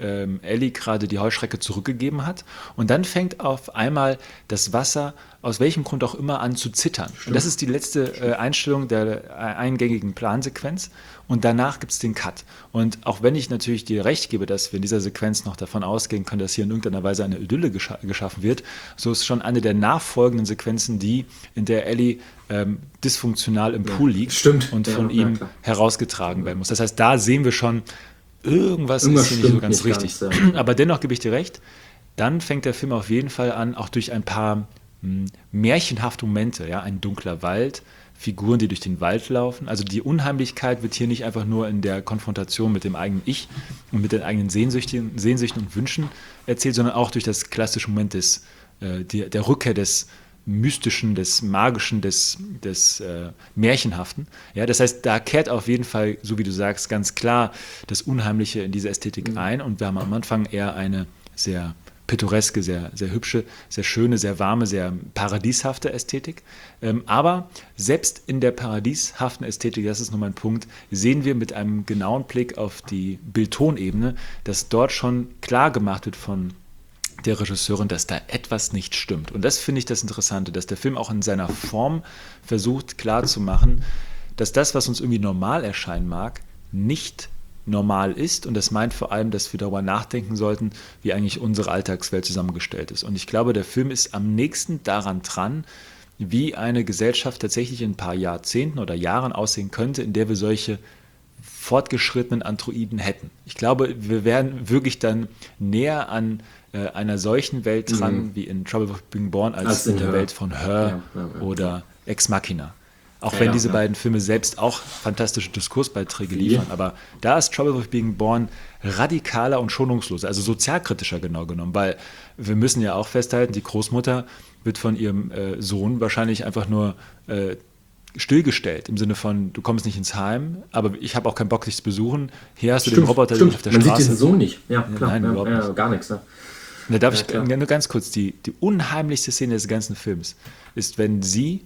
A: ähm, Ellie gerade die Heuschrecke zurückgegeben hat. Und dann fängt auf einmal das Wasser, aus welchem Grund auch immer, an zu zittern. Und das ist die letzte äh, Einstellung der äh, eingängigen Plansequenz. Und danach gibt es den Cut. Und auch wenn ich natürlich dir recht gebe, dass wir in dieser Sequenz noch davon ausgehen können, dass hier in irgendeiner Weise eine Idylle gescha- geschaffen wird, so ist schon eine der nachfolgenden Sequenzen die, in der Ellie ähm, dysfunktional im Pool liegt
B: Stimmt.
A: und
B: Ja,
A: von
B: ja,
A: ihm
B: klar.
A: irgendwas werden muss. Das heißt, da sehen wir schon, irgendwas,
B: Irgendwas
A: ist hier nicht so
B: stimmt
A: ganz
B: nicht
A: richtig.
B: ganz, ja.
A: Aber dennoch gebe ich dir recht, dann fängt der Film auf jeden Fall an, auch durch ein paar mh, märchenhafte Momente, ja, ein dunkler Wald, Figuren, die durch den Wald laufen. Also die Unheimlichkeit wird hier nicht einfach nur in der Konfrontation mit dem eigenen Ich und mit den eigenen Sehnsüchten, Sehnsüchten und Wünschen erzählt, sondern auch durch das klassische Moment des, äh, die, der Rückkehr des Mystischen, des Magischen, des, des äh, Märchenhaften. Ja, das heißt, da kehrt auf jeden Fall, so wie du sagst, ganz klar das Unheimliche in diese Ästhetik mhm. ein. Und wir haben am Anfang eher eine sehr pittoreske, sehr, sehr hübsche, sehr schöne, sehr warme, sehr paradieshafte Ästhetik. Ähm, aber selbst in der paradieshaften Ästhetik, das ist nur mein Punkt, sehen wir mit einem genauen Blick auf die Bild-Ton-Ebene, dass dort schon klar gemacht wird von der Regisseurin, dass da etwas nicht stimmt. Und das finde ich das Interessante, dass der Film auch in seiner Form versucht klarzumachen, dass das, was uns irgendwie normal erscheinen mag, nicht normal ist. Und das meint vor allem, dass wir darüber nachdenken sollten, wie eigentlich unsere Alltagswelt zusammengestellt ist. Und ich glaube, der Film ist am nächsten daran dran, wie eine Gesellschaft tatsächlich in ein paar Jahrzehnten oder Jahren aussehen könnte, in der wir solche fortgeschrittenen Androiden hätten. Ich glaube, wir wären wirklich dann näher an äh, einer solchen Welt dran, mhm. wie in Trouble with Being Born, als, als in, in der Her. Welt von Her ja, ja, ja. oder Ex Machina. Auch ja, wenn diese ja. beiden Filme selbst auch fantastische Diskursbeiträge liefern. Aber da ist Trouble with Being Born radikaler und schonungsloser, also sozialkritischer genau genommen. Weil wir müssen ja auch festhalten, die Großmutter wird von ihrem äh, Sohn wahrscheinlich einfach nur äh, stillgestellt, im Sinne von, du kommst nicht ins Heim, aber ich habe auch keinen Bock, dich zu besuchen. Hier hast du
B: stimmt,
A: den Roboter,
B: stimmt.
A: den auf der
B: Man
A: Straße.
B: Man sieht diesen Sohn nicht. Ja, klar.
A: Nein,
B: ja,
A: überhaupt
B: ja,
A: nicht.
B: Gar nichts. Ne?
A: Da darf
B: ja,
A: ich
B: klar.
A: nur ganz kurz, die, die unheimlichste Szene des ganzen Films ist, wenn sie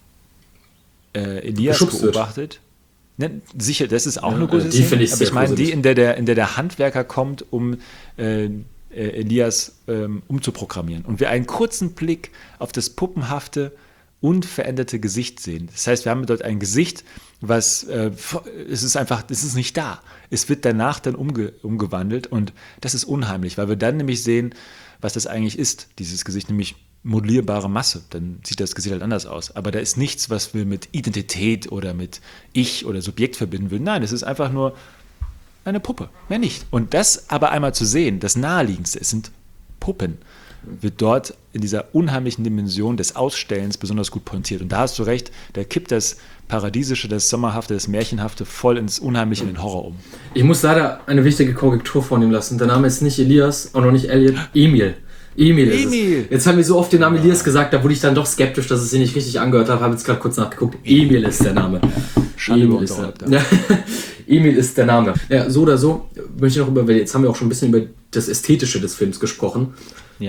A: äh, Elias beobachtet. Ne, sicher, das ist auch ja, eine gute
B: die
A: Szene,
B: ich
A: aber ich meine
B: gruselig.
A: die, in der, der, in der der Handwerker kommt, um äh, Elias ähm, umzuprogrammieren. Und wir einen kurzen Blick auf das puppenhafte, unveränderte Gesicht sehen. Das heißt, wir haben dort ein Gesicht, was, äh, es ist einfach, es ist nicht da. Es wird danach dann umge, umgewandelt und das ist unheimlich, weil wir dann nämlich sehen, was das eigentlich ist, dieses Gesicht, nämlich modellierbare Masse. Dann sieht das Gesicht halt anders aus. Aber da ist nichts, was wir mit Identität oder mit Ich oder Subjekt verbinden würden. Nein, es ist einfach nur eine Puppe, mehr nicht. Und das aber einmal zu sehen, das Naheliegendste, es sind Puppen, wird dort in dieser unheimlichen Dimension des Ausstellens besonders gut pointiert. Und da hast du recht, da kippt das Paradiesische, das Sommerhafte, das Märchenhafte voll ins Unheimliche, in den Horror um.
B: Ich muss leider eine wichtige Korrektur vornehmen lassen. Der Name ist nicht Elias, auch noch nicht Elliot, Emil. Emil ist
A: Emil.
B: es. Jetzt haben wir so oft den Namen Elias gesagt, da wurde ich dann doch skeptisch, dass ich sie nicht richtig angehört habe. Habe jetzt gerade kurz nachgeguckt. Emil ist der Name.
A: Schande
B: Emil ist der, ja. Emil ist der Name. Ja, so oder so möchte ich noch über, jetzt haben wir auch schon ein bisschen über das Ästhetische des Films gesprochen.
A: Ja.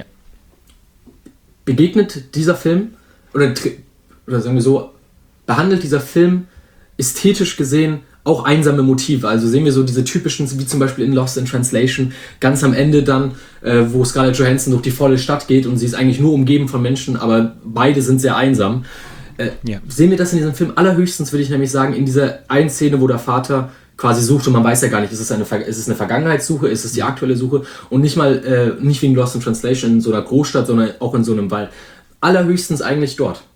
B: Begegnet dieser Film, oder, oder sagen wir so, behandelt dieser Film ästhetisch gesehen auch einsame Motive? Also sehen wir so diese typischen, wie zum Beispiel in Lost in Translation, ganz am Ende dann, äh, wo Scarlett Johansson durch die volle Stadt geht und sie ist eigentlich nur umgeben von Menschen, aber beide sind sehr einsam. Äh, ja. Sehen wir das in diesem Film allerhöchstens, würde ich nämlich sagen, in dieser einen Szene, wo der Vater quasi sucht und man weiß ja gar nicht, ist es eine, ist es eine Vergangenheitssuche, ist es die aktuelle Suche und nicht mal, äh, nicht wie in Lost in Translation in so einer Großstadt, sondern auch in so einem Wald. Allerhöchstens eigentlich dort.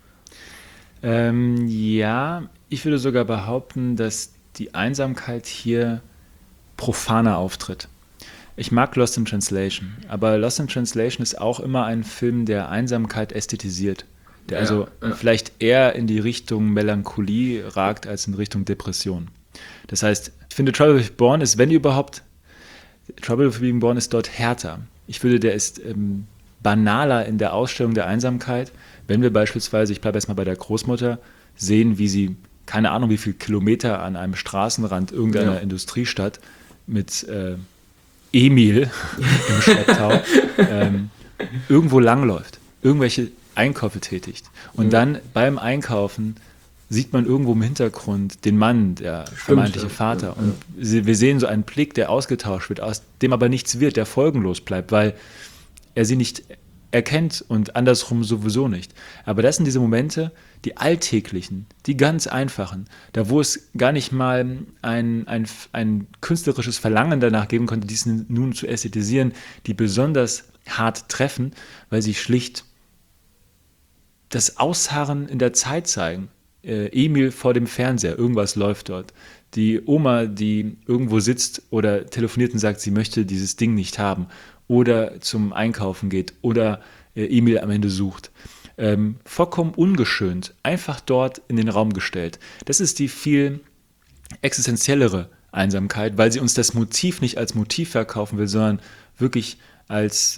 A: Ähm, ja, ich würde sogar behaupten, dass die Einsamkeit hier profaner auftritt. Ich mag Lost in Translation, aber Lost in Translation ist auch immer ein Film, der Einsamkeit ästhetisiert. Der ja, also ja. vielleicht eher in die Richtung Melancholie ragt als in Richtung Depression. Das heißt, ich finde, Trouble with Being Born ist, wenn überhaupt, Trouble with Being Born ist dort härter. Ich finde, der ist ähm, banaler in der Ausstellung der Einsamkeit, wenn wir beispielsweise, ich bleibe erstmal bei der Großmutter, sehen, wie sie, keine Ahnung wie viele Kilometer an einem Straßenrand irgendeiner ja. Industriestadt mit äh, Emil im Schlepptau ähm, irgendwo langläuft, irgendwelche Einkäufe tätigt und ja. dann beim Einkaufen sieht man irgendwo im Hintergrund den Mann, der Stimmt, vermeintliche ja, Vater. Ja, und ja. wir sehen so einen Blick, der ausgetauscht wird, aus dem aber nichts wird, der folgenlos bleibt, weil er sie nicht erkennt und andersrum sowieso nicht. Aber das sind diese Momente, die alltäglichen, die ganz einfachen, da wo es gar nicht mal ein, ein, ein künstlerisches Verlangen danach geben konnte, diesen nun zu ästhetisieren, die besonders hart treffen, weil sie schlicht das Ausharren in der Zeit zeigen. Äh, Emil vor dem Fernseher, irgendwas läuft dort. Die Oma, die irgendwo sitzt oder telefoniert und sagt, sie möchte dieses Ding nicht haben oder zum Einkaufen geht oder äh, Emil am Ende sucht. Ähm, vollkommen ungeschönt, einfach dort in den Raum gestellt. Das ist die viel existenziellere Einsamkeit, weil sie uns das Motiv nicht als Motiv verkaufen will, sondern wirklich als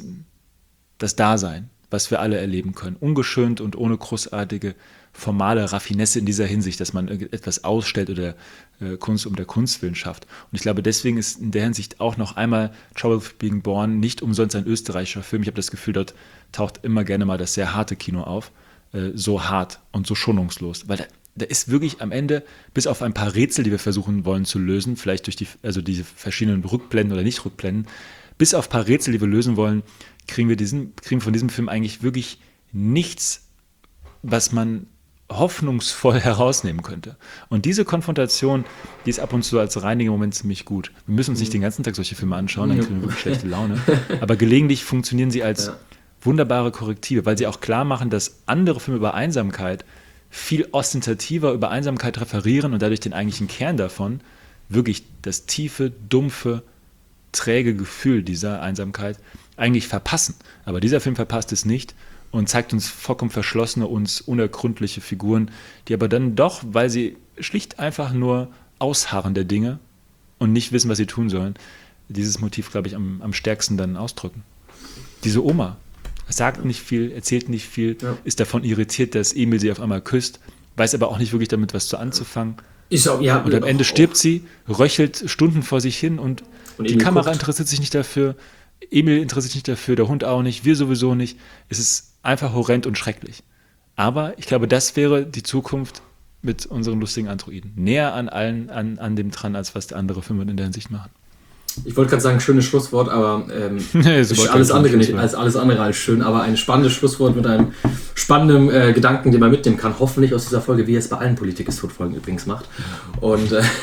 A: das Dasein, was wir alle erleben können. Ungeschönt und ohne großartige formale Raffinesse in dieser Hinsicht, dass man etwas ausstellt oder äh, Kunst um der Kunst willen schafft. Und ich glaube, deswegen ist in der Hinsicht auch noch einmal Trouble with Being Born nicht umsonst ein österreichischer Film. Ich habe das Gefühl, dort taucht immer gerne mal das sehr harte Kino auf, äh, so hart und so schonungslos, weil da, da ist wirklich am Ende, bis auf ein paar Rätsel, die wir versuchen wollen zu lösen, vielleicht durch die, also diese verschiedenen Rückblenden oder nicht Rückblenden, bis auf ein paar Rätsel, die wir lösen wollen, kriegen wir diesen, kriegen von diesem Film eigentlich wirklich nichts, was man hoffnungsvoll herausnehmen könnte. Und diese Konfrontation, die ist ab und zu als reiniger Moment ziemlich gut. Wir müssen uns nicht den ganzen Tag solche Filme anschauen, dann kriegen wir wirklich schlechte Laune. Aber gelegentlich funktionieren sie als ja. wunderbare Korrektive, weil sie auch klar machen, dass andere Filme über Einsamkeit viel ostentativer über Einsamkeit referieren und dadurch den eigentlichen Kern davon, wirklich das tiefe, dumpfe, träge Gefühl dieser Einsamkeit eigentlich verpassen. Aber dieser Film verpasst es nicht und zeigt uns vollkommen verschlossene, uns unergründliche Figuren, die aber dann doch, weil sie schlicht einfach nur ausharren der Dinge und nicht wissen, was sie tun sollen, dieses Motiv, glaube ich, am, am stärksten dann ausdrücken. Diese Oma sagt nicht viel, erzählt nicht viel, ja. ist davon irritiert, dass Emil sie auf einmal küsst, weiß aber auch nicht wirklich damit was zu anzufangen. Ist auch, ja, und am Ende auch, stirbt auch. sie, röchelt Stunden vor sich hin und, und die Kamera guckt. interessiert sich nicht dafür, Emil interessiert sich nicht dafür, der Hund auch nicht, wir sowieso nicht. Es ist einfach horrend und schrecklich. Aber ich glaube, das wäre die Zukunft mit unseren lustigen Androiden. Näher an allen, an, an dem dran, als was die andere Filme in der Hinsicht machen.
B: Ich wollte gerade sagen, schönes Schlusswort, aber ähm, ist alles andere nicht, als alles andere als schön, aber ein spannendes Schlusswort mit einem spannenden äh, Gedanken, den man mitnehmen kann. Hoffentlich aus dieser Folge, wie es bei allen Politik ist Tod-Folgen übrigens macht. Und äh,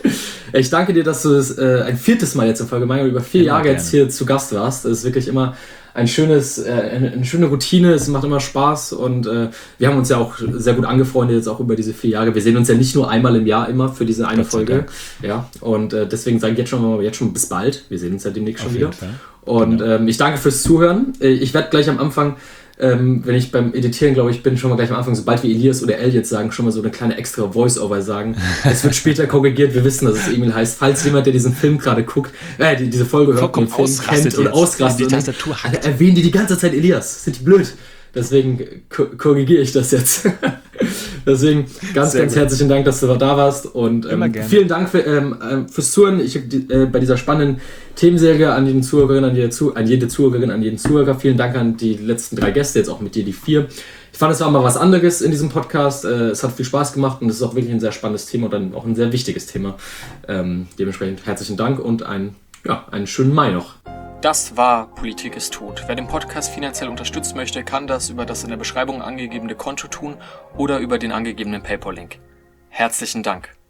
B: ich danke dir, dass du es äh, ein viertes Mal jetzt in Folge Meinung über vier immer Jahre gerne. jetzt hier zu Gast warst. Das ist wirklich immer ein schönes, äh, eine, eine schöne Routine, es macht immer Spaß und äh, wir haben uns ja auch sehr gut angefreundet jetzt auch über diese vier Jahre. Wir sehen uns ja nicht nur einmal im Jahr immer für diese eine Gott Folge. Ja, und äh, deswegen sage ich jetzt schon mal jetzt schon bis bald. Wir sehen uns ja demnächst schon wieder. Und genau. ähm, ich danke fürs Zuhören. Ich werde gleich am Anfang, ähm, wenn ich beim Editieren, glaube ich, bin, schon mal gleich am Anfang, sobald wir Elias oder Elliot sagen, schon mal so eine kleine extra Voice-Over sagen. Es wird später korrigiert, wir wissen, dass es Emil heißt. Falls jemand, der diesen Film gerade guckt, äh, die, diese Folge hört, den Film kennt und ausrastet,
C: die Tastatur
B: und, also erwähnen die die ganze Zeit Elias. Sind die blöd? Deswegen ko- korrigiere ich das jetzt. Deswegen ganz, Sehr ganz gut. herzlichen Dank, dass du da warst und ähm, vielen Dank für, ähm, fürs Zuhören. Ich äh, bei dieser spannenden Themenserie an jeden Zuhörerinnen, an jede, Zu- an jede Zuhörerin, an jeden Zuhörer. Vielen Dank an die letzten drei Gäste, jetzt auch mit dir die vier. Ich fand, es war mal was anderes in diesem Podcast. Äh, es hat viel Spaß gemacht und es ist auch wirklich ein sehr spannendes Thema und dann auch ein sehr wichtiges Thema. Ähm, dementsprechend herzlichen Dank und ein, ja, einen schönen Mai noch.
C: Das war Politik ist tot. Wer den Podcast finanziell unterstützen möchte, kann das über das in der Beschreibung angegebene Konto tun oder über den angegebenen PayPal-Link. Herzlichen Dank.